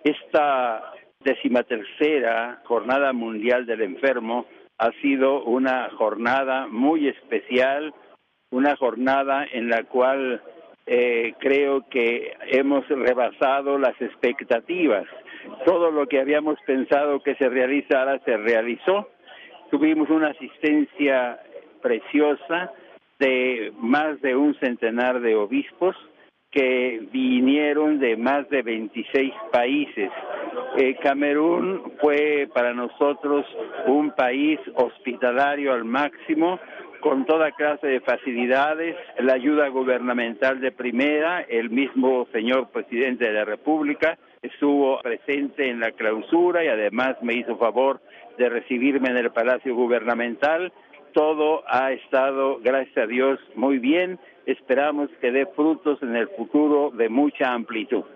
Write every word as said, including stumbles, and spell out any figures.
Esta decimatercera Jornada Mundial del Enfermo ha sido una jornada muy especial, una jornada en la cual eh, creo que hemos rebasado las expectativas. Todo lo que habíamos pensado que se realizara se realizó. Tuvimos una asistencia preciosa de más de un centenar de obispos que vinieron de más de veintiséis países. Eh, Camerún fue para nosotros un país hospitalario al máximo, con toda clase de facilidades, la ayuda gubernamental de primera. El mismo señor presidente de la República estuvo presente en la clausura y además me hizo favor de recibirme en el Palacio Gubernamental. Todo ha estado, gracias a Dios, muy bien. Esperamos que dé frutos en el futuro de mucha amplitud.